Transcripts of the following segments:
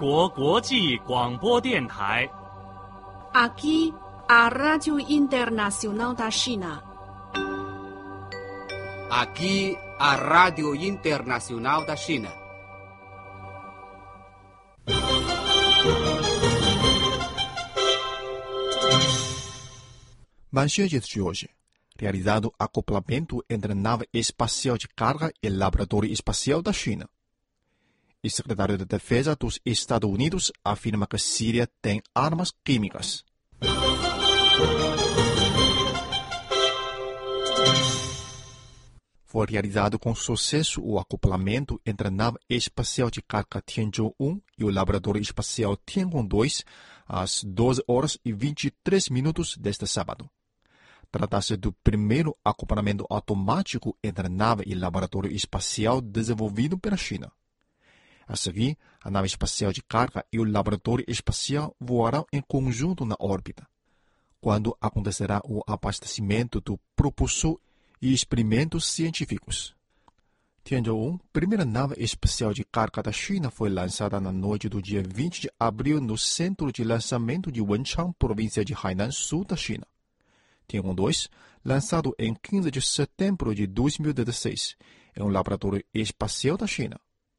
国国际广播电台。 Aqui, a Rádio Internacional da China. Aqui, a Rádio Internacional da China. Manchetes de hoje. Realizado acoplamento entre a nave espacial de carga e o laboratório espacial da China. O secretário de Defesa dos Estados Unidos afirma que a Síria tem armas químicas. Foi realizado com sucesso o acoplamento entre a nave espacial de carga Tianzhou-1 e o laboratório espacial Tiangong-2 às 12 horas e 23 minutos deste sábado. Trata-se do primeiro acoplamento automático entre a nave e o laboratório espacial desenvolvido pela China. A seguir, a nave espacial de carga e o laboratório espacial voarão em conjunto na órbita, quando acontecerá o abastecimento do propulsor e experimentos científicos. Tianzhou-1, primeira nave espacial de carga da China, foi lançada na noite do dia 20 de abril no centro de lançamento de Wenchang, província de Hainan, sul da China. Tiangong-2, lançado em 15 de setembro de 2016, é um laboratório espacial da China.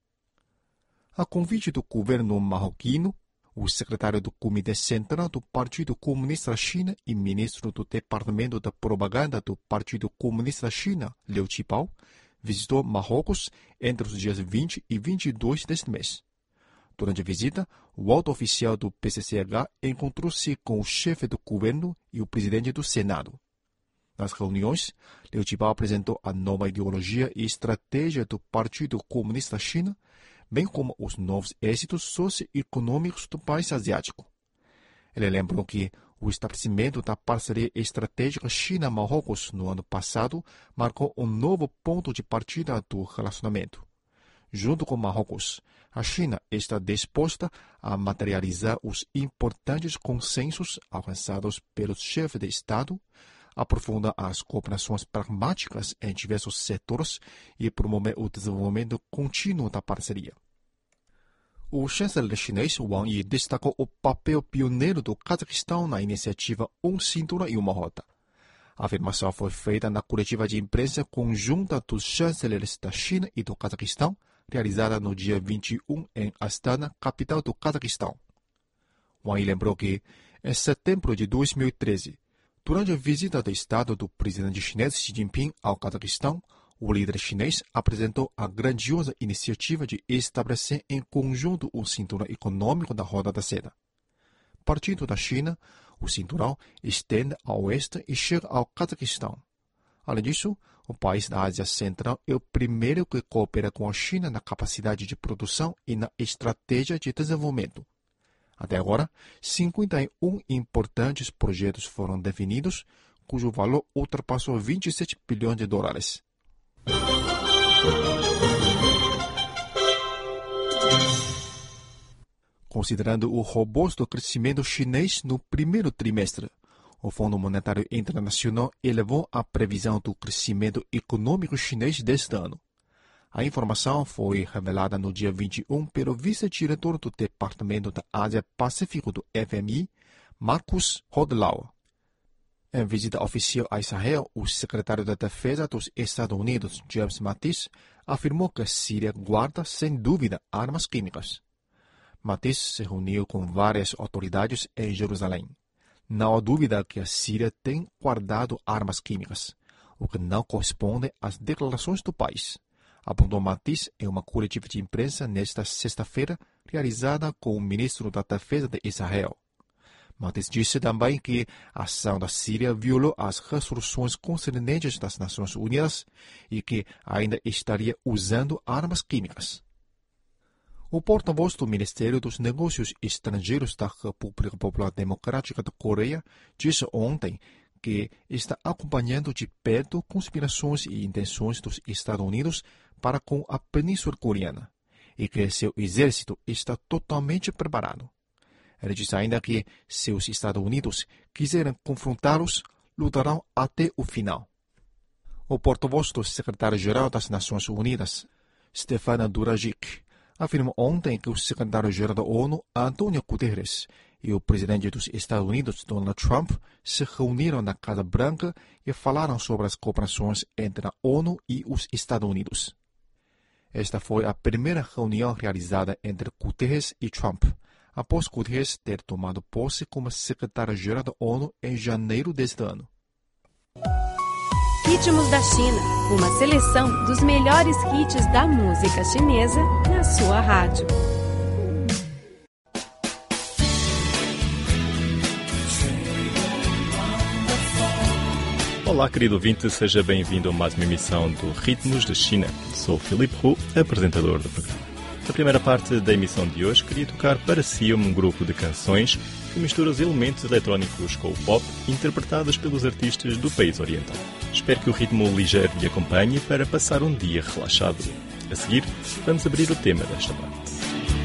A convite do governo marroquino, o secretário do Comitê Central do Partido Comunista da China e ministro do Departamento da Propaganda do Partido Comunista da China, Liu Qibao, visitou Marrocos entre os dias 20 e 22 deste mês. Durante a visita, o alto oficial do PCCH encontrou-se com o chefe do governo e o presidente do Senado. Nas reuniões, Liu Qibao apresentou a nova ideologia e estratégia do Partido Comunista da China, bem como os novos êxitos socioeconômicos do país asiático. Ele lembrou que o estabelecimento da parceria estratégica China-Marrocos no ano passado marcou um novo ponto de partida do relacionamento. Junto com Marrocos, a China está disposta a materializar os importantes consensos alcançados pelos chefes de Estado, aprofundar as cooperações pragmáticas em diversos setores e promover o desenvolvimento contínuo da parceria. O chanceler chinês Wang Yi destacou o papel pioneiro do Cazaquistão na iniciativa Um Cintura e Uma Rota. A afirmação foi feita na coletiva de imprensa conjunta dos chanceleres da China e do Cazaquistão, realizada no dia 21 em Astana, capital do Cazaquistão. Wang Yi lembrou que, em setembro de 2013, durante a visita de Estado do presidente chinês Xi Jinping ao Cazaquistão, o líder chinês apresentou a grandiosa iniciativa de estabelecer em conjunto o cinturão econômico da Rota da Seda. Partindo da China, o cinturão estende ao oeste e chega ao Cazaquistão. Além disso, o país da Ásia Central é o primeiro que coopera com a China na capacidade de produção e na estratégia de desenvolvimento. Até agora, 51 importantes projetos foram definidos, cujo valor ultrapassou 27 bilhões de dólares. Considerando o robusto crescimento chinês no primeiro trimestre, o Fundo Monetário Internacional elevou a previsão do crescimento econômico chinês deste ano. A informação foi revelada no dia 21 pelo vice-diretor do Departamento da Ásia-Pacífico do FMI, Marcus Hodlau. Em visita oficial a Israel, o secretário da Defesa dos Estados Unidos, James Mattis, afirmou que a Síria guarda, sem dúvida, armas químicas. Mattis se reuniu com várias autoridades em Jerusalém. Não há dúvida que a Síria tem guardado armas químicas, o que não corresponde às declarações do país, apontou Mattis em uma coletiva de imprensa nesta sexta-feira, realizada com o ministro da Defesa de Israel. Mattis disse também que a ação da Síria violou as resoluções concernentes das Nações Unidas e que ainda estaria usando armas químicas. O porta-voz do Ministério dos Negócios Estrangeiros da República Popular Democrática da Coreia disse ontem que está acompanhando de perto conspirações e intenções dos Estados Unidos para com a Península Coreana e que seu exército está totalmente preparado. Ele disse ainda que, se os Estados Unidos quiserem confrontá-los, lutarão até o final. O porta-voz do secretário-geral das Nações Unidas, Stefan Dujarric, afirmou ontem que o secretário-geral da ONU, António Guterres, e o presidente dos Estados Unidos, Donald Trump, se reuniram na Casa Branca e falaram sobre as cooperações entre a ONU e os Estados Unidos. Esta foi a primeira reunião realizada entre Guterres e Trump, após Guterres ter tomado posse como secretário-geral da ONU em janeiro deste ano. Ritmos da China, uma seleção dos melhores hits da música chinesa na sua rádio. Olá, querido ouvinte, seja bem-vindo a mais uma emissão do Ritmos da China. Sou Filipe Hu, apresentador do programa. Na primeira parte da emissão de hoje, queria tocar para si um grupo de canções que mistura os elementos eletrónicos com o pop, interpretadas pelos artistas do país oriental. Espero que o ritmo ligeiro lhe acompanhe para passar um dia relaxado. A seguir, vamos abrir o tema desta parte.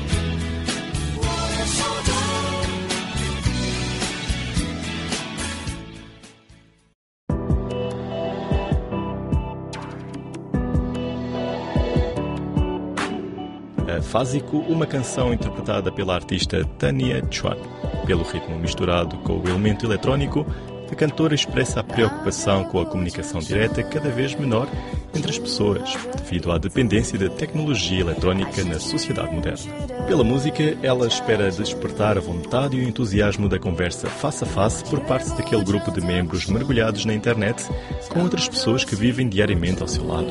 Fásico, uma canção interpretada pela artista Tanya Chuan. Pelo ritmo misturado com o elemento eletrónico, a cantora expressa a preocupação com a comunicação direta cada vez menor entre as pessoas, devido à dependência da tecnologia eletrónica na sociedade moderna. Pela música, ela espera despertar a vontade e o entusiasmo da conversa face a face por parte daquele grupo de membros mergulhados na internet com outras pessoas que vivem diariamente ao seu lado.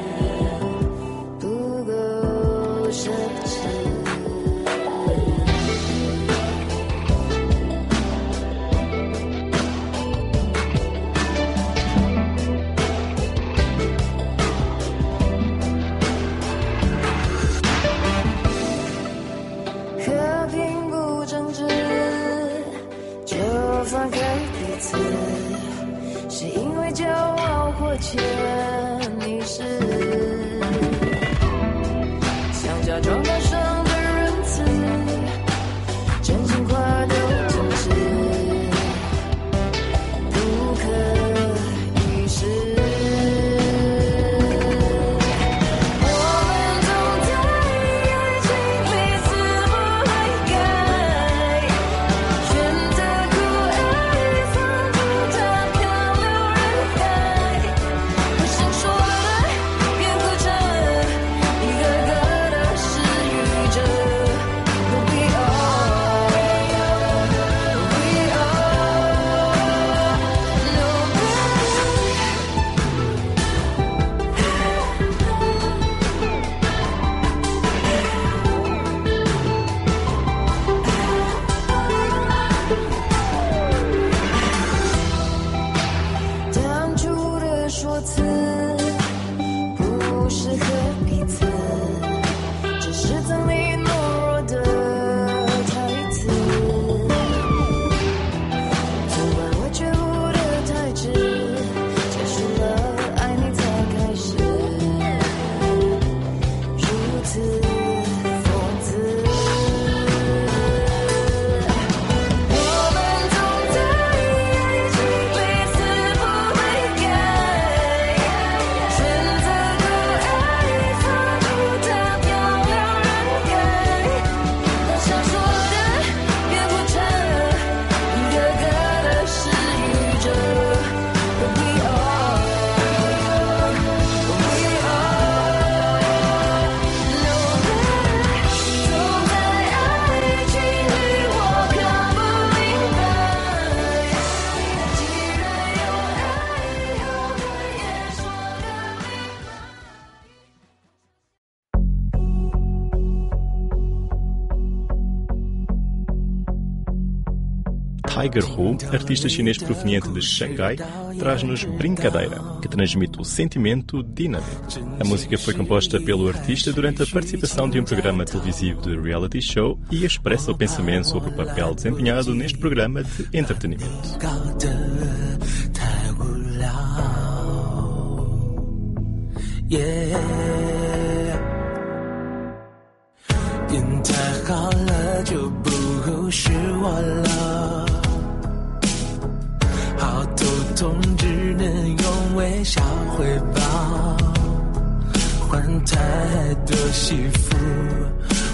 Tiger Hu, artista chinês proveniente de Xangai, traz-nos Brincadeira, que transmite o sentimento dinâmico. A música foi composta pelo artista durante a participação de um programa televisivo de reality show e expressa o pensamento sobre o papel desempenhado neste programa de entretenimento.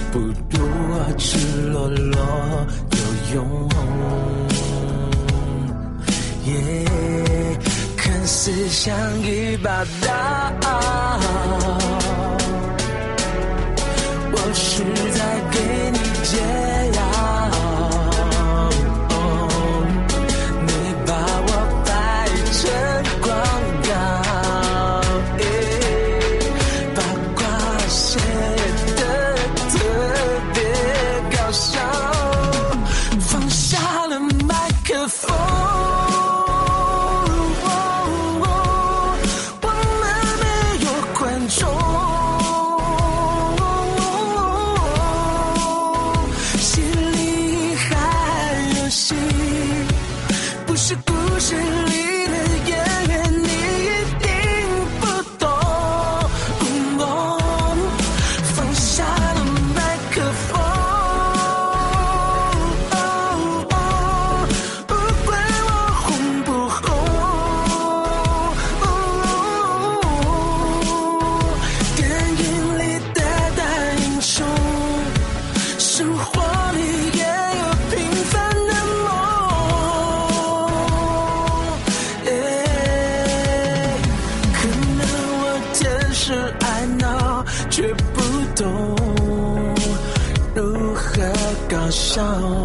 不如我赤裸裸游泳。看似像一把刀，我是在给你解药。你把我拍成广告，八卦写得特别搞笑，放下了麦克风。却不懂如何搞笑。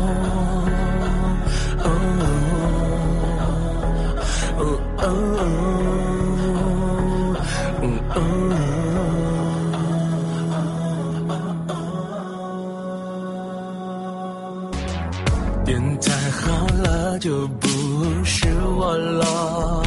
电台好了就不是我了，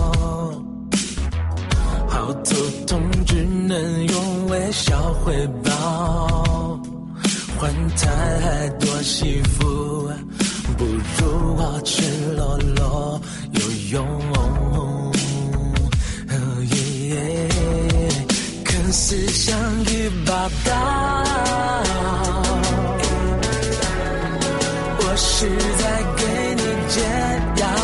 好头痛只能用微笑回报，换太多媳妇，不如我赤裸裸游泳。看似像一把刀，我是在给你解药。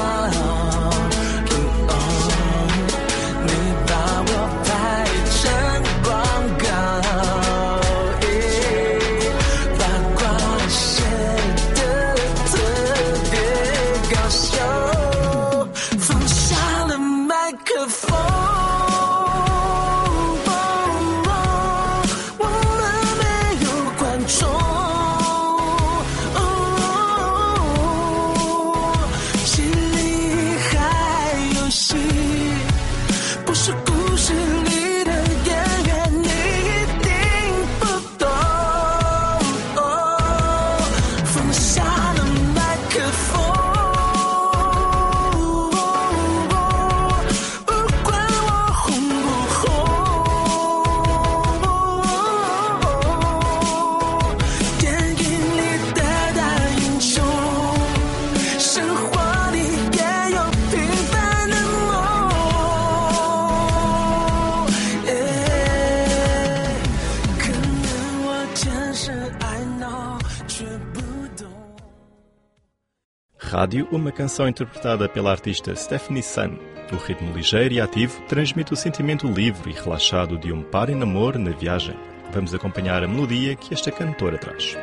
Rádio, uma canção interpretada pela artista Stephanie Sun. O ritmo ligeiro e ativo transmite o sentimento livre e relaxado de um par em namoro na viagem. Vamos acompanhar a melodia que esta cantora traz.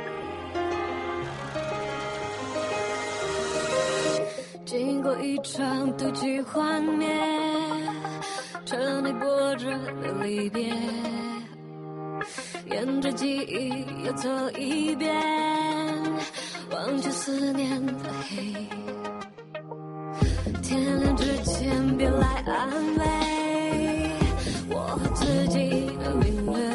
经过一场赌气幻灭，沉溺波折的离别，沿着记忆又走一遍，忘记思念的黑。天亮之前别来安慰，我和自己的音乐，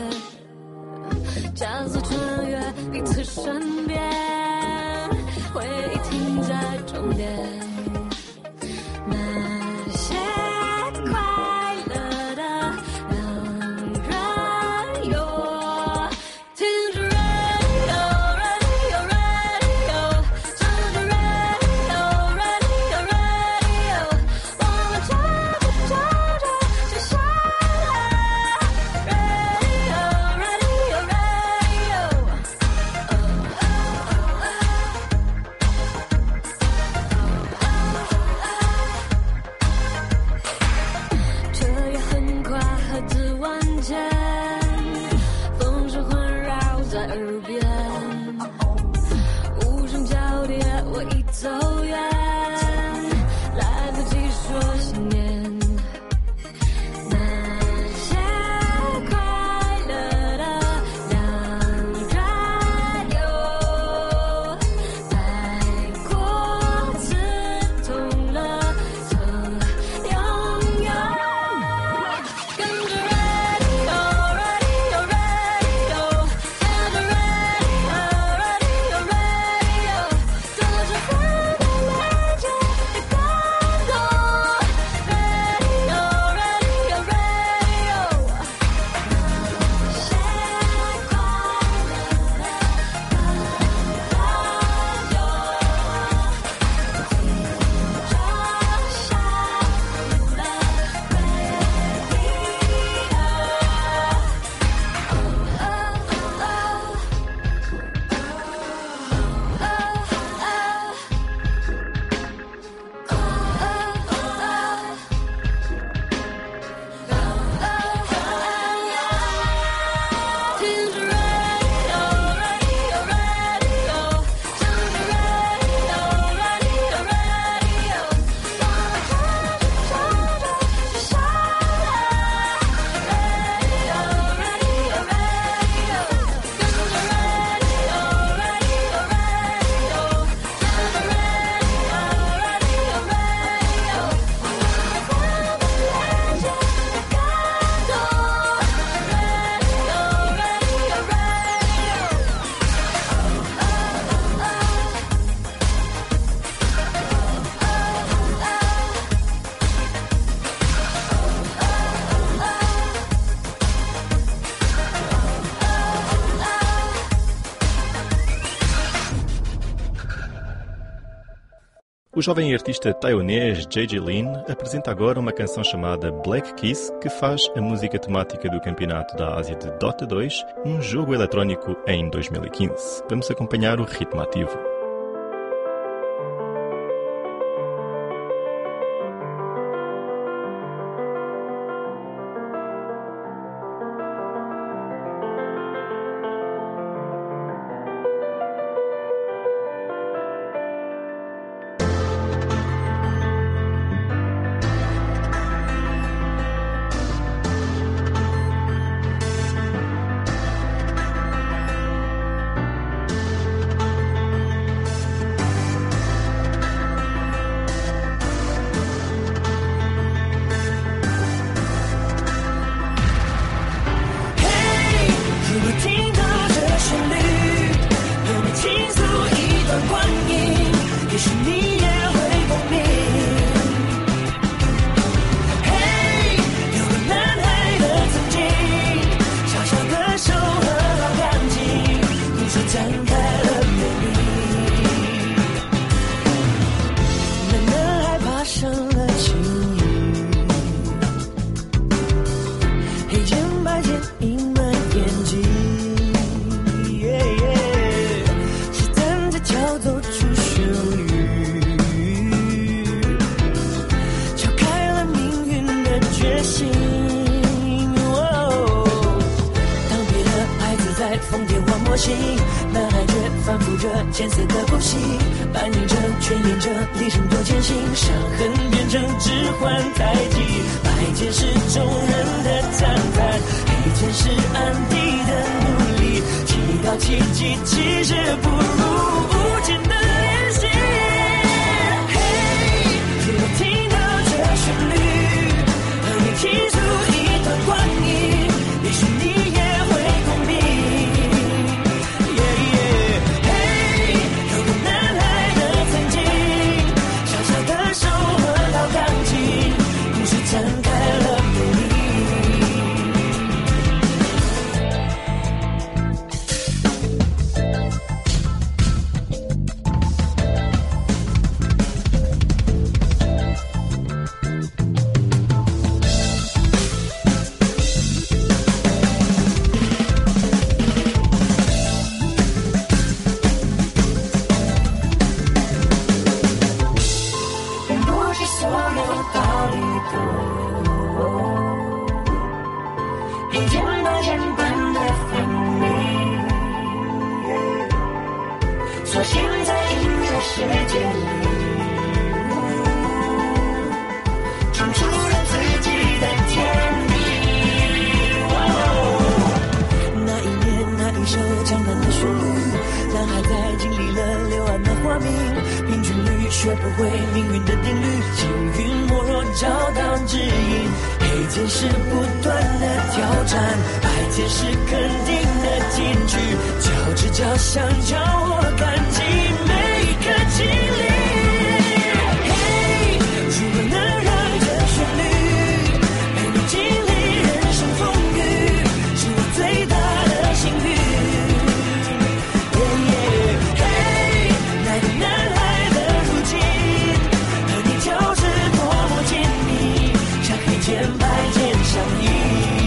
加速穿越彼此身边，回忆停在终点。那些快乐的两人有听着 radio radio radio 唱着 radio radio radio 我们唱着唱着就下来 radio radio radio O jovem artista taiwanês J.J. Lin apresenta agora uma canção chamada Black Kiss, que faz a música temática do Campeonato da Ásia de Dota 2, um jogo eletrónico em 2015. Vamos acompanhar o ritmo ativo. 男孩子反复着艰涩的呼吸，扮演着却演着历程多艰辛，伤痕变成指环太极，白剑是众人的赞叹，黑剑是安迪的努力，祈祷奇迹其实不如无尽的练习。嘿，如果听到这旋律，和你倾诉一段光阴，也许你也会共鸣。展开了美丽。并不是所有道理一件把简单的分明，所幸在音乐世界里，唱出了自己的天地。那一年那一首江南的旋律，男孩在经历了柳暗的花明，平均律学不会命运的定律，幸运莫若找到指引。黑剑是不断的挑战，白剑是肯定的金句，交织交相交我感激每一个经历。嘿，如果能让这旋律陪你经历人生风雨，是我最大的幸运。嘿，那个男孩的如今和你交织多么紧密，像黑剑白剑相依。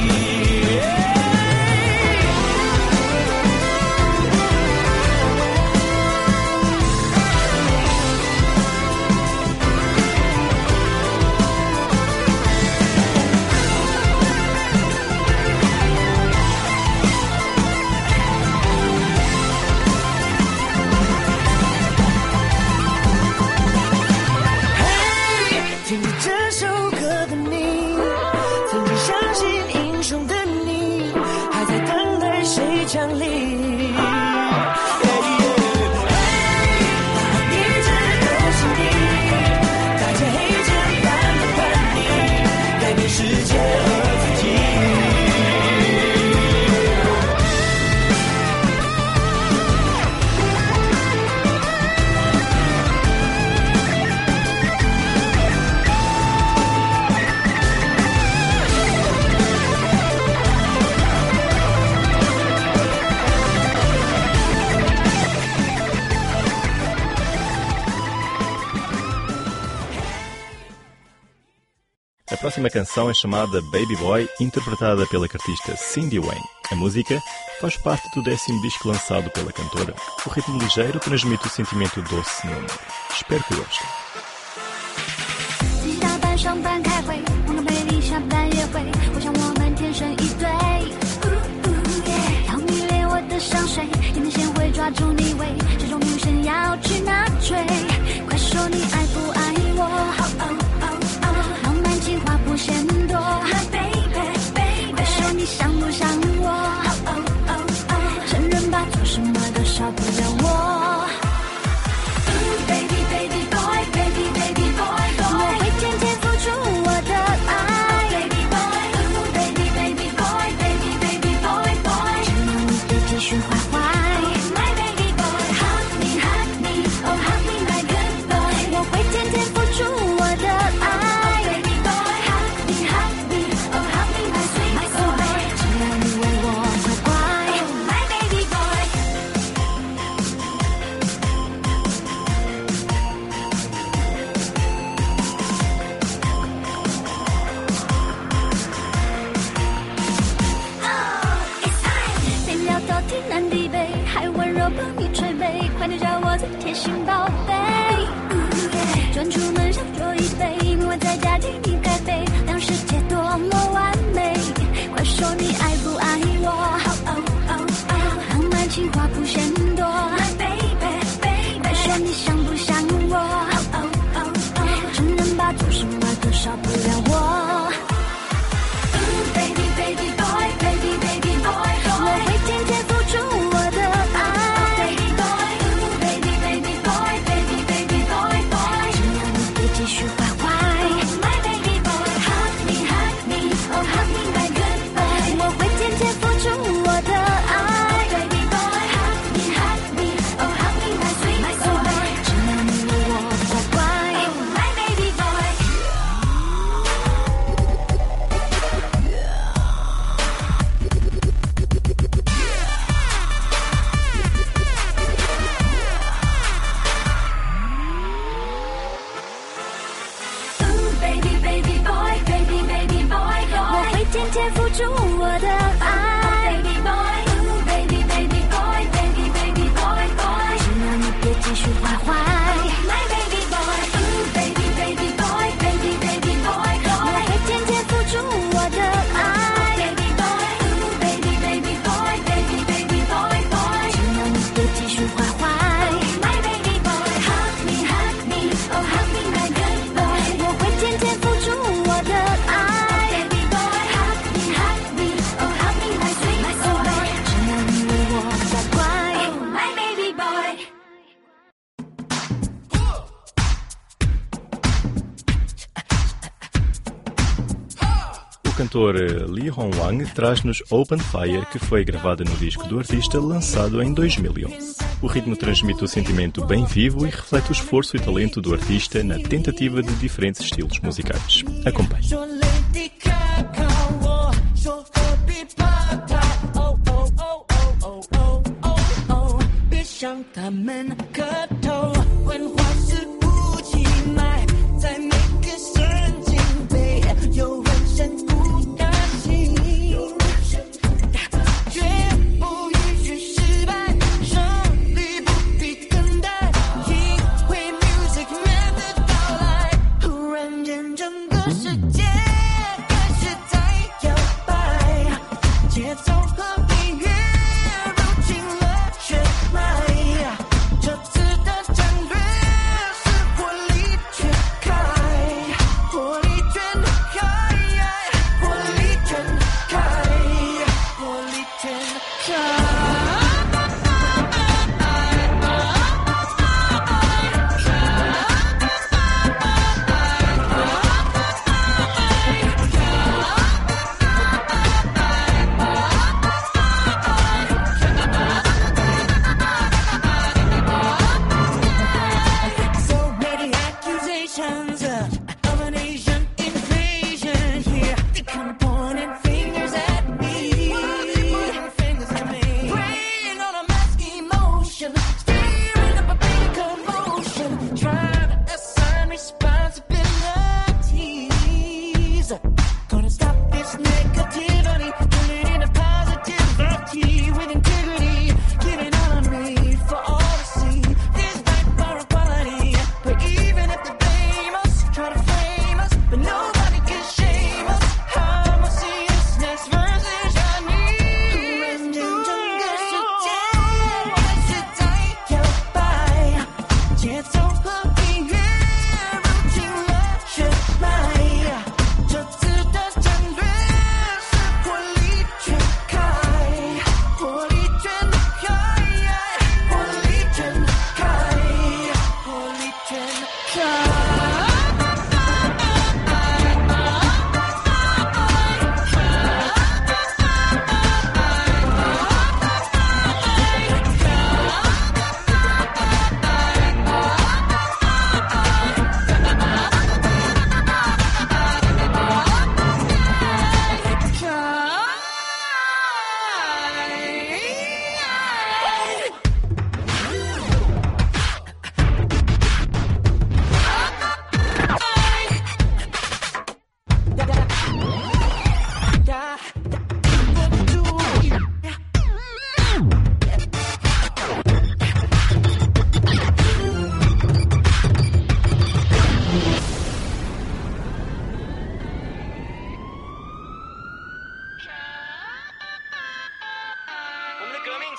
听着这首歌的你，曾经相信英雄的你，还在等待谁降临。你只都是你，带着黑剑般的叛逆，改变世界和自己。 A próxima canção é chamada Baby Boy, interpretada pela artista Cindy Wayne. A música faz parte do 10º disco lançado pela cantora. O ritmo ligeiro transmite o sentimento doce no amor. Espero que gostem. 下班上班开会，碰到美丽下班约会，我想我们天生一对。要迷恋我的香水，天天先会抓住你味，这种女生要去哪追？快说你爱不爱我？浪漫情话不嫌多，快说你想不想我？承认吧，做什么都少不了我。Baby baby boy baby baby boy boy， 我会天天付出我的爱。Baby boy baby baby boy baby baby boy boy， 只要你别继续坏坏。My baby boy hug me hug me oh hug me my good boy， 我会天天付出我的爱。Baby boy hug me hug me oh hug me my sweet boy， 只要你为我乖乖。My baby boy。没料到天南地北，还温柔帮你捶背，快点叫我最贴心宝贝。专出门小酌一杯，明晚在家替你盖杯，让世界多么完美。快说你爱不爱我？浪漫情话不嫌多，快说你想不想我？承认吧，做什么都少不了我。Baby baby boy baby baby boy boy， 我会天天付出我的爱。Baby boy baby baby boy baby baby boy boy， 只要你别继续坏坏。My baby boy hug me hug me oh hug me my good boy， 我会天天付出我的爱。Baby boy hug me hug me oh hug me my sweet boy， 只要你为我乖乖。My baby boy。Baby baby boy baby baby boy boy， 我会天天付出我的爱。Baby boy baby baby boy baby baby boy boy， 只要你别继续坏坏。My baby boy baby baby boy baby baby boy boy， 我会天天付出我的爱。Baby boy baby baby boy baby baby boy boy， 只要你别继续坏坏。My baby boy hug me hug me oh hug me my good boy， 我会天天付出我的爱。Baby boy hug me hug me oh hug me my sweet boy， 只要你为我乖乖。My baby boy。 O cantor Lee Hong Wang traz-nos Open Fire, que foi gravada no disco do artista lançado em 2011. O ritmo transmite o sentimento bem vivo e reflete o esforço e talento do artista na tentativa de diferentes estilos musicais. Acompanhe. 说 Lady Gaga， 我说何必怕他？哦哦哦哦哦哦哦，别向他们磕头，文化是不气脉，在每个神经被有人深不甘心，绝不允许失败，胜利不必等待，因为 music man 的到来，忽然间整个世界开始在摇摆，节奏和音乐揉进了血脉，这次的战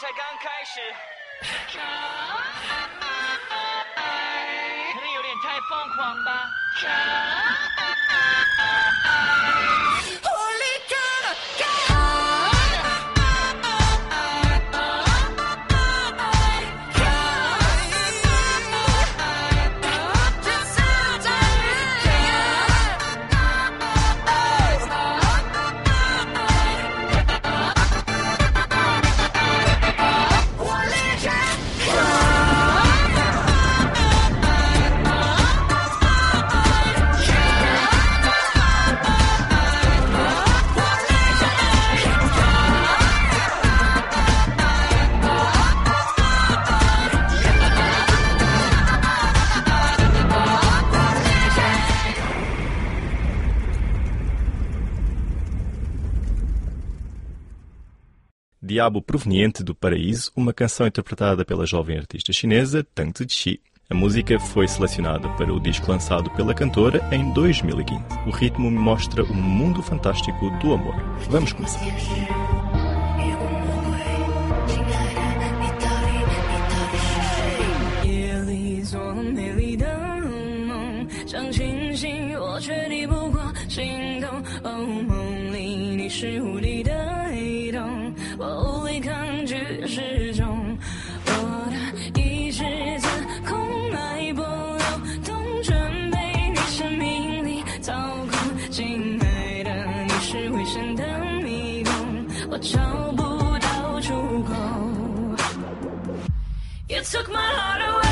才刚开始，可能有点太疯狂吧。 Diabo Proveniente do Paraíso, uma canção interpretada pela jovem artista chinesa Tang Ziqi. A música foi selecionada para o disco lançado pela cantora em 2015. O ritmo mostra um mundo fantástico do amor. Vamos começar. 我无力抗拒始终，我的意识自空脉波流动，准备你生命里操控。亲爱的，你是危险的迷宫，我找不到出口。You took my heart away.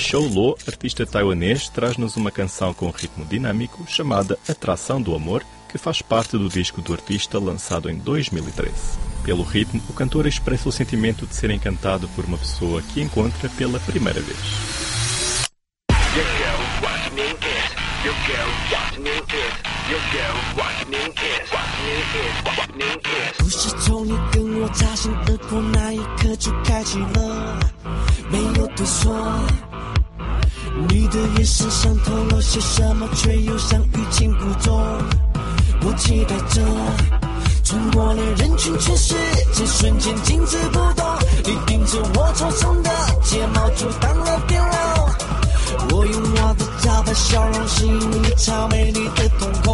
Show Lo, artista taiwanês, traz-nos uma canção com um ritmo dinâmico chamada Atração do Amor, que faz parte do disco do artista lançado em 2013. Pelo ritmo, o cantor expressa o sentimento de ser encantado por uma pessoa que encontra pela primeira vez. 不是从你跟我擦身而过那一刻就开启了，没有对错。你的眼神像透露些什么，却又像欲擒故纵。我期待着，穿过了人群，全世界瞬间静止不动。你盯着我抽松的睫毛，阻挡了电流。我用我的招牌笑容吸引你超美丽的瞳孔。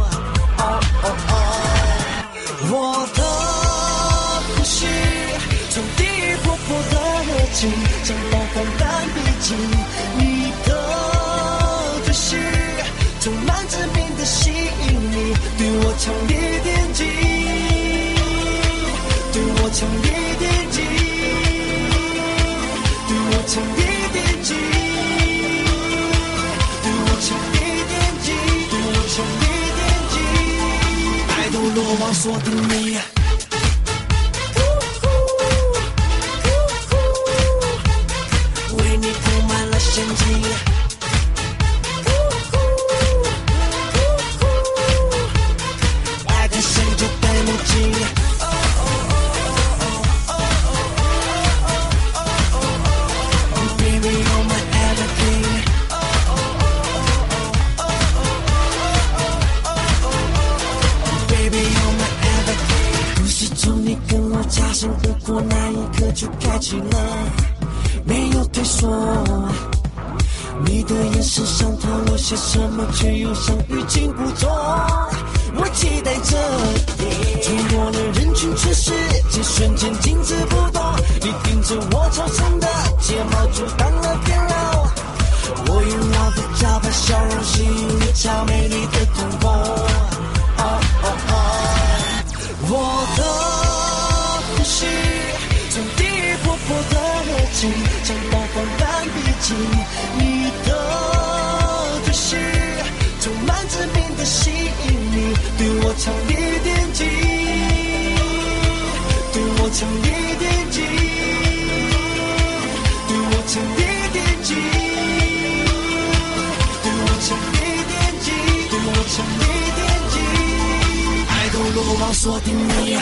我的呼吸从地破破的热情，像暴风般逼近。你的对视充满致命的吸引力，对我强烈电击，对我强烈电击，对我强烈电击，对我强烈电击，对我强烈电击，爱都落网锁定你。为你铺满了陷阱，爱看谁就戴墨镜。Baby, you're my everything. Baby, you're my everything. 不是从你跟我擦身而过那一刻就开启了，没有退缩。你的眼神上透露些什么，却又像欲擒故纵。我期待着你，穿过了人群，全世界瞬间静止不动。你盯着我抽松的睫毛，阻挡了电流。我用我的招牌笑容吸引你超美丽的瞳孔。我的呼吸从地破破的热情，像暴风般逼近。你的对视充满致命的吸引力，对我强烈电击，对我强烈电击，对我强烈电击，对我强烈电击，对我强烈电击，爱都落网锁定你。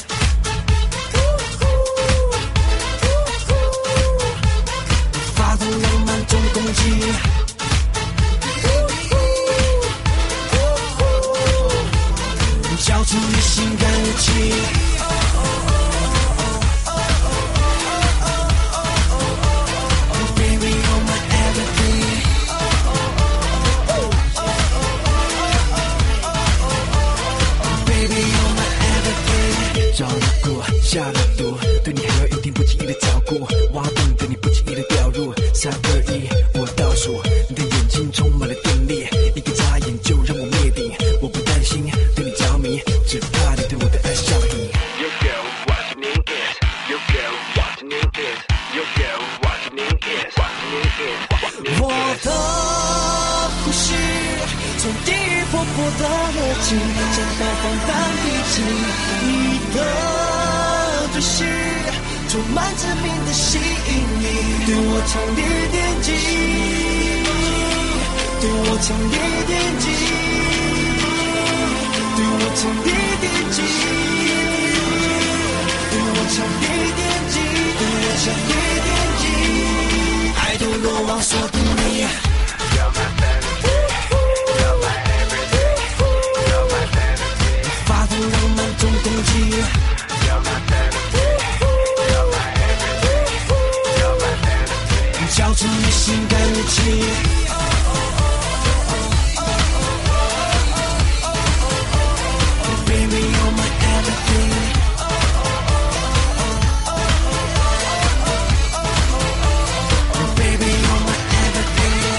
发动浪漫中攻击，交出你性感武器。Baby, you're my everything. Baby, you're my everything. 着了蛊，下了毒，对你还有一点不经意的照顾，挖洞对你不经意的掉入。3、2、1，我倒数，你的眼睛充满了电力，一个眨眼就让我灭顶。我不担心对你着迷，只怕你对我的爱上瘾。You girl, what you need is, you girl, what you need is, you girl, what you need is, what you need is, what you need is. 我的呼吸从地破破的热情，像暴风般逼近。你的对视充满致命的吸引力，对我强烈电击，对我强烈电击，对我强烈电击，对我强烈电击，对我强烈电击，爱都落网锁定你。发动浪漫中攻击。交出你性感武器。Baby, you're my everything. Baby, you're my everything.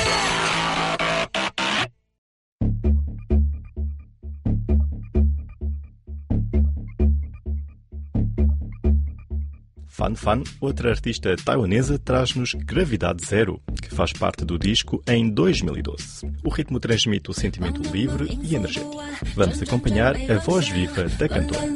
，Fan Fan, outra artista taiwanesa, traz-nos Gravidade Zero, que faz parte do disco em 2012. O ritmo transmite o sentimento livre e energético. Vamos acompanhar a voz viva da cantora.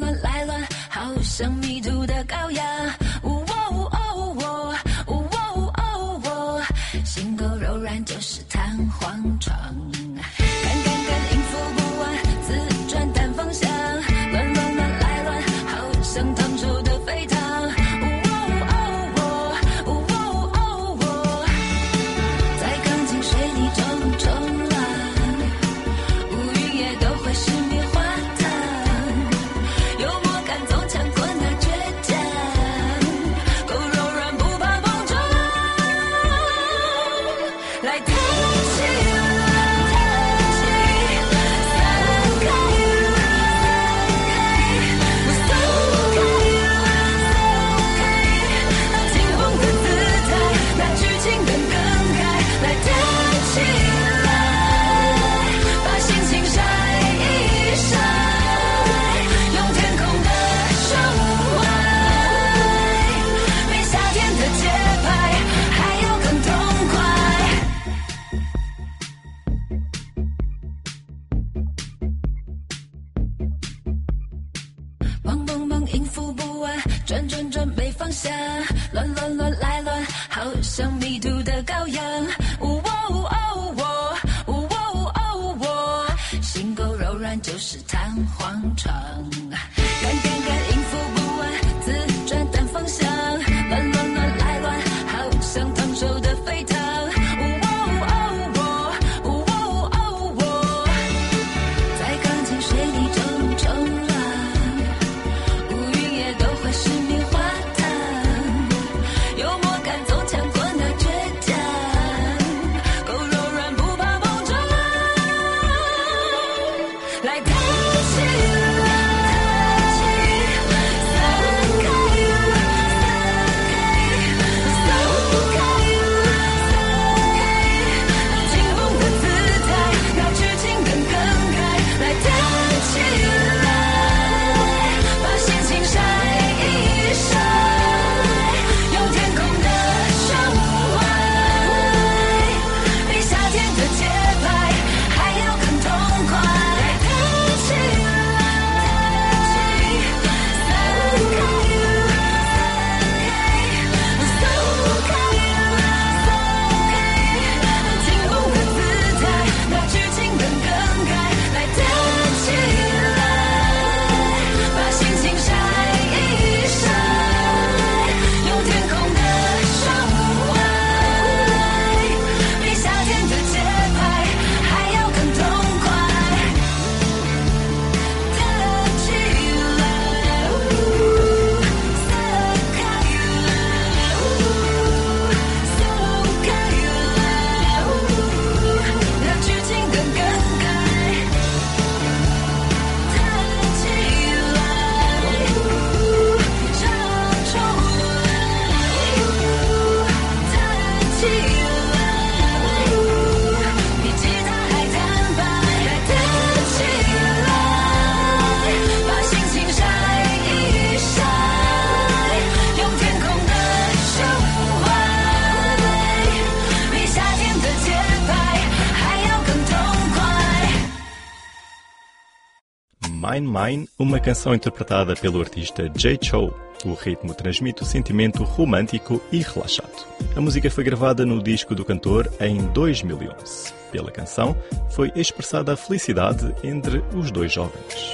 Mine Mine, uma canção interpretada pelo artista Jay Chou. O ritmo transmite o sentimento romântico e relaxado. A música foi gravada no disco do cantor em 2011. Pela canção, foi expressada a felicidade entre os dois jovens.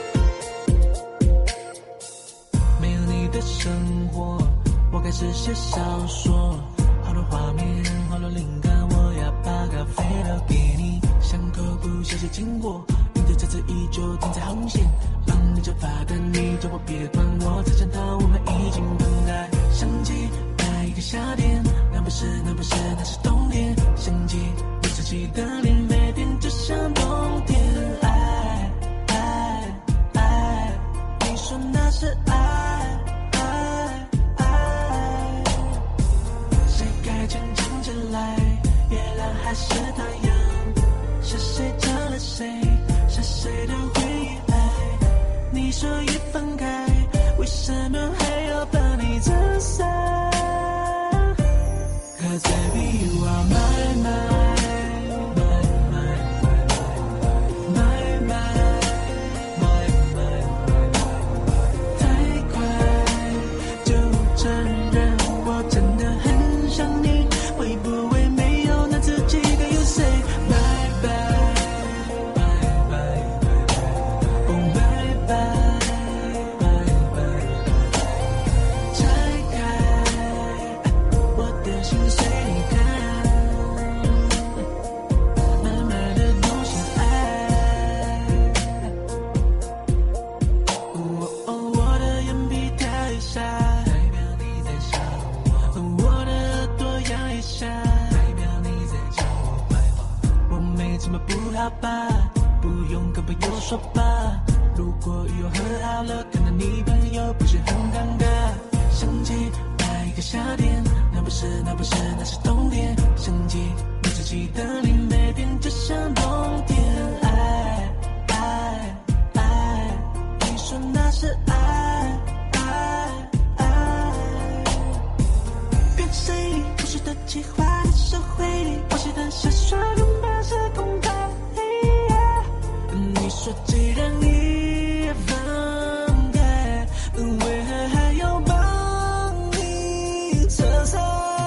这次依旧停在红线，忙着就发的你，叫我别管我，才想到我们已经分开。想起那一个夏天，那不是，那是冬天。想起你自己的脸，每天就像冬天。爱，你说那是爱，谁该牵起来？月亮还是太阳？是谁救了谁？是谁的回忆爱？你说已分开，为什么还要把你撑伞 ？Cause baby you are mine。 好吧，不用跟朋友说吧，如果以后和好了，看到你朋友不是很尴尬。想起那一个夏天，那不是，那是冬天。想起你自己的脸，每天就像冬天。爱，你说那是爱。跟谁里故事的计划的社会里，我写的小说拥抱是空白。你说既然你放开，为何还要帮你测试？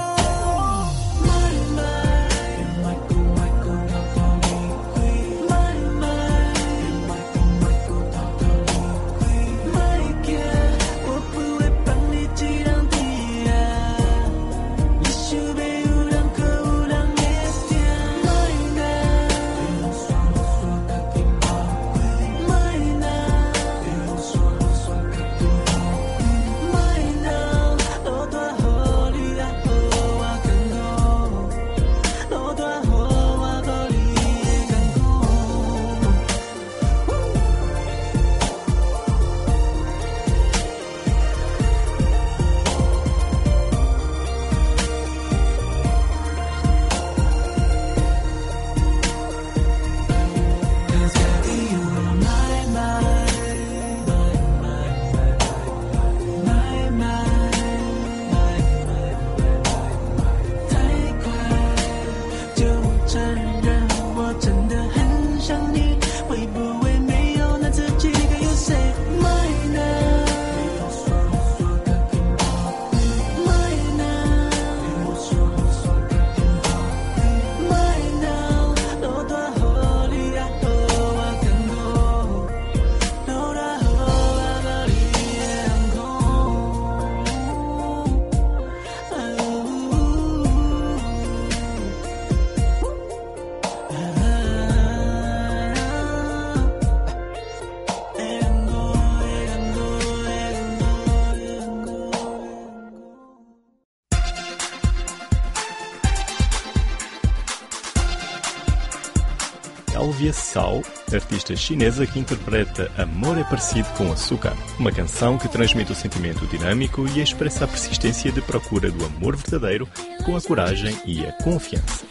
Elvia Sao, artista chinesa que interpreta Amor é Parecido com Açúcar, uma canção que transmite o sentimento dinâmico e expressa a persistência de procura do amor verdadeiro com a coragem e a confiança.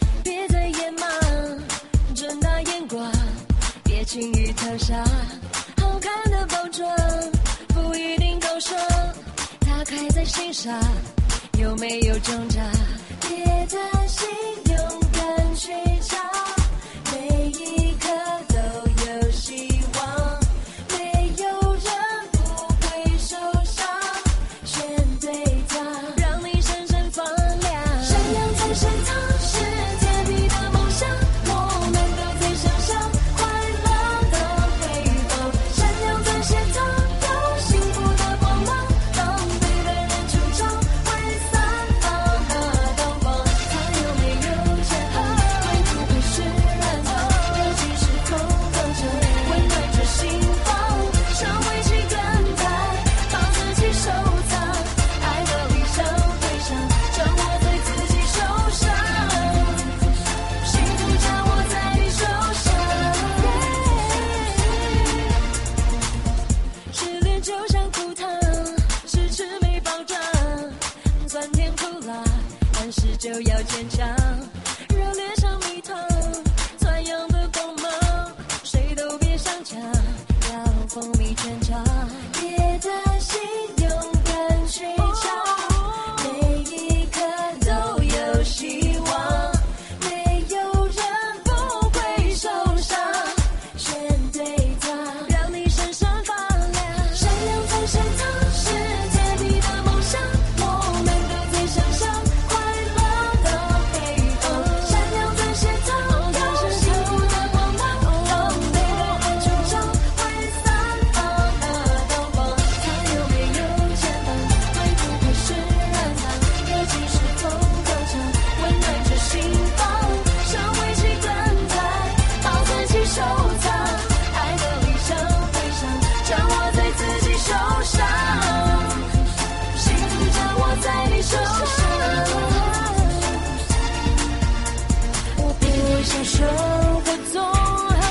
生活总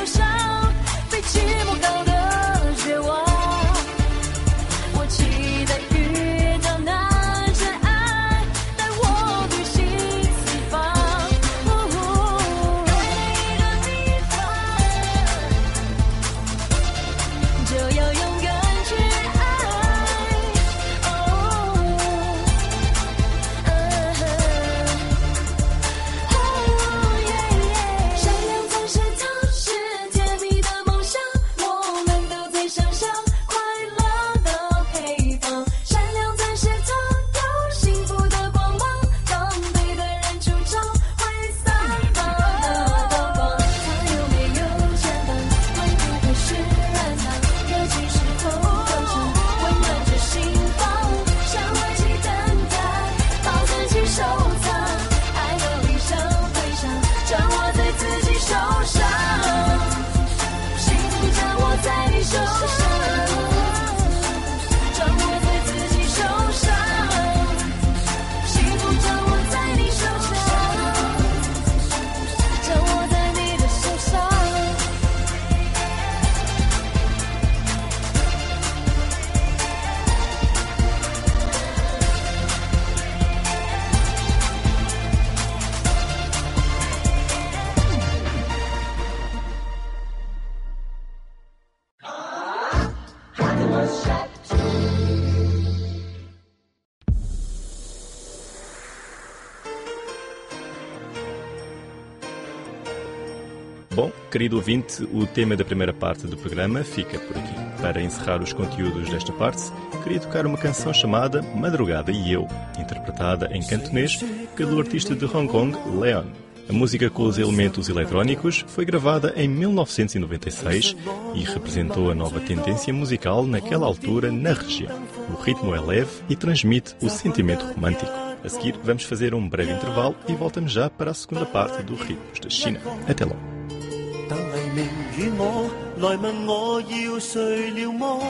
Bom, querido ouvinte, o tema da primeira parte do programa fica por aqui. Para encerrar os conteúdos desta parte, queria tocar uma canção chamada Madrugada e Eu, interpretada em cantonês pelo artista de Hong Kong, Leon. A música com os elementos eletrónicos foi gravada em 1996 e representou a nova tendência musical naquela altura na região. O ritmo é leve e transmite o sentimento romântico. A seguir, vamos fazer um breve intervalo e voltamos já para a segunda parte do Ritmos da China. Até logo. 等黎明與我來問我要睡了麼？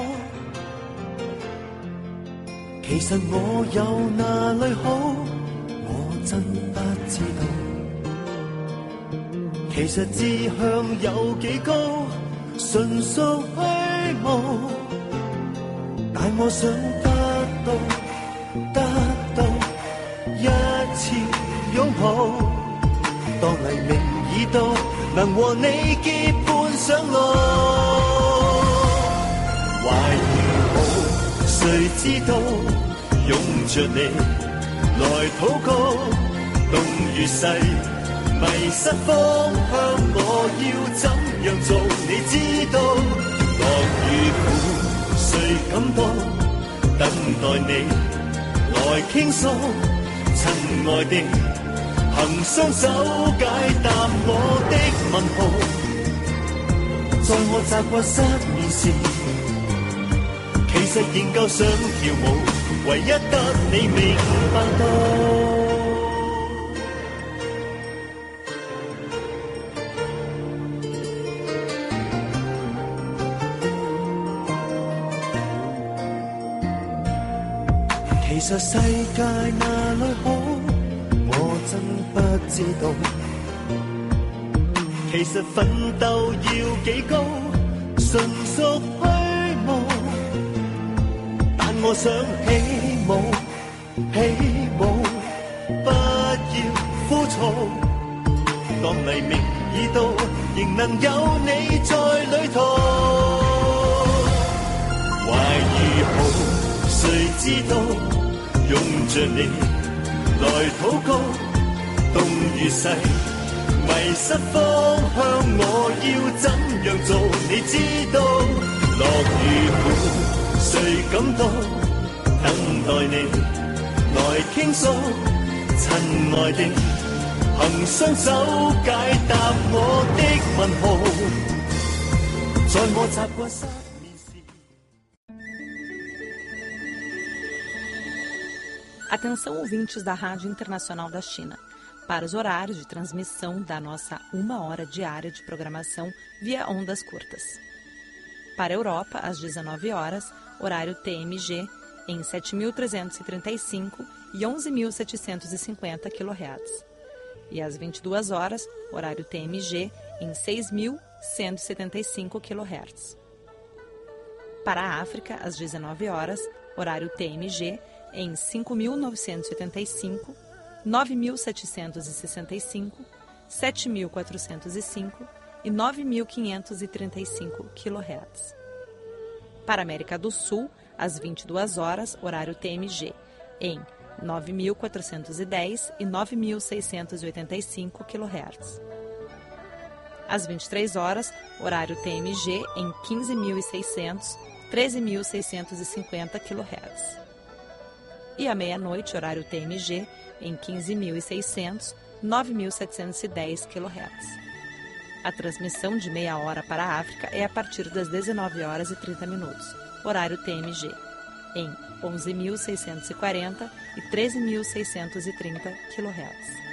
其實我有哪裏好，我真不知道。其實志向有幾高，純屬虛無。但我想得到一次擁抱。當黎明已到，能和你結伴上路，懷如好，誰知道擁着你來禱告，動如誓，迷失方向，我要怎樣做？你知道，樂與苦，誰感到？等待你來傾訴，親愛的。憑雙手解答我的問號，在我習慣失眠時，其實仍舊想跳舞，唯一得你明白到。其實世界哪裏好？真不知道，其實奮鬥要幾高，純屬虛無。但我想起舞，不要枯燥。當黎明已到，仍能有你在旅途。懷如好，誰知道擁着你來禱告。動如誓，迷失方向，我要怎樣做？你知道，樂與苦，誰感到？等待你來傾訴，親愛的，憑雙手解答我的問號，在我習慣失眠時。 Atenção, ouvintes da Rádio Internacional da China. Para os horários de transmissão da nossa 1 hora diária de programação via ondas curtas. Para a Europa, às 19 horas, horário TMG, em 7.335 e 11.750 kHz. E às 22 horas, horário TMG, em 6.175 kHz. Para a África, às 19 horas, horário TMG, em 5.985 9.765, 7.405 e 9.535 kHz. Para a América do Sul, às 22 horas, horário TMG, em 9.410 e 9.685 kHz. Às 23 horas, horário TMG, em 15.600, 13.650 kHz. E à meia-noite, horário TMG, em 15.600, 9.710 kHz. A transmissão de meia hora para a África é a partir das 19 horas e 30 minutos, horário TMG, em 11.640 e 13.630 kHz.